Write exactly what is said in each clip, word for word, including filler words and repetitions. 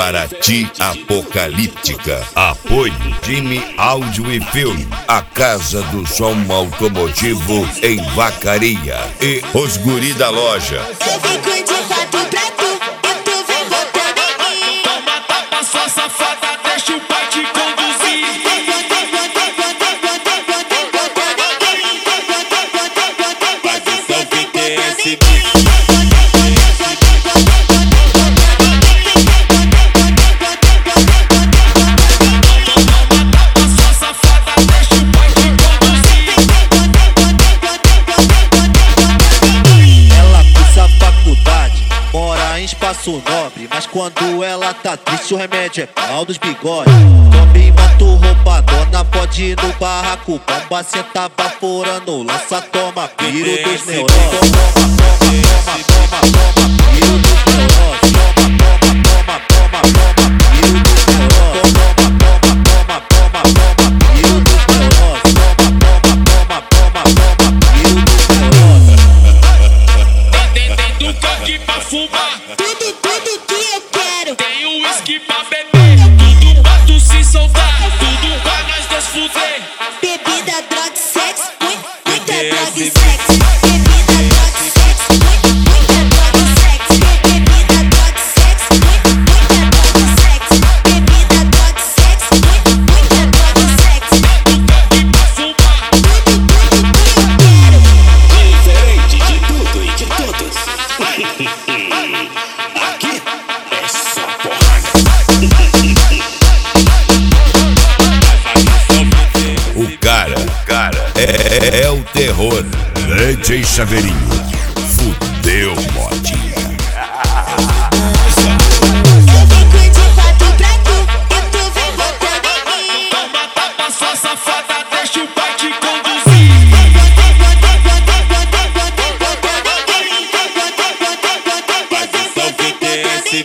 Paraty Apocalíptica. Apoio Time Áudio e Filme, a casa do som automotivo em Vacaria. E os guri da loja. Eu vim com de fato pra tu, e tu vem botando em mim. Toma tapa, sua safada, deixa o pai te conduzir. Esse espaço nobre, mas quando ela tá triste o remédio é pau dos bigodes. Come mato roubadona, pode ir no barraco. Bomba senta baforando, lança, toma, piro dos neurônios. Toma, toma, toma, toma, toma, piro dos neurônios. Toma, toma, toma, toma, piro dos neurônios. Toma, toma, toma, toma, piro dos neurônios. Toma, toma, toma, toma, piro dos neurônios. Tem, tem, tem do coque pra fumar. Tudo, tudo que eu quero. Tem um whisky pra beber, tudo pra tu se soltar, tudo pra nós dois fuder. Bebida, droga, sexo, muita droga e sexo. Bebida, droga, sexo, muita droga e sexo. Bebida, droga, sexo, muita droga e sexo. Bebida, droga, sexo, muita droga e sexo. Tudo pra fumar. Tudo, tudo que eu quero. Diferente de tudo e de todos. Aqui é só porrada. O cara, o cara é, é o terror. D J Chaveirinho, fudeu, modinha. Eu vim com de fato pra tu, e tu vem botando em mim. Toma tapa, sua safada, deixa o pai te conduzir. Esse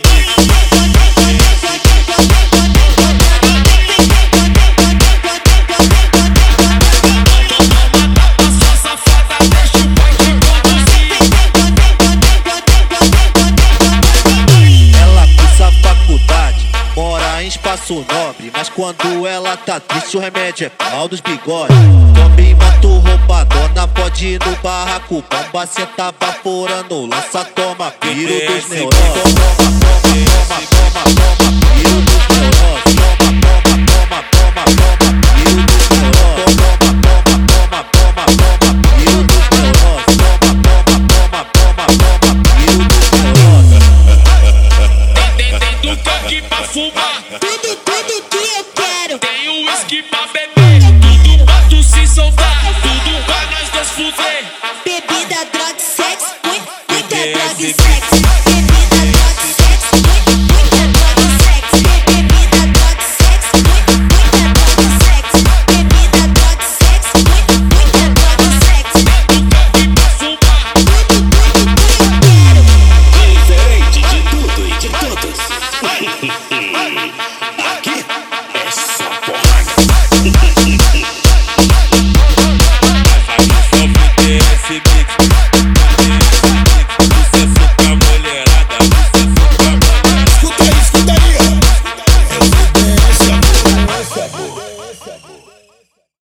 espaço nobre, mas quando ela tá triste o remédio é pau dos bigodes. Come mato roubadona, pode ir no barraco. Bomba senta baforando, lança, toma, piro dos neurônios. Toma, toma, toma, toma, toma, piro dos neurônios. Toma, toma, toma, toma, piro dos neurônios. Toma, toma, toma, toma, piro dos neurônios. Toma, toma, toma, toma, piro dos neurônios. Tem, tem, tem do coque pra fumar. Tudo, tudo que eu quero. Tem um whisky pra beber, tudo pra tu se soltar, tudo pra nós dois fuder. Bebida, droga, sexo, muita droga e sexo.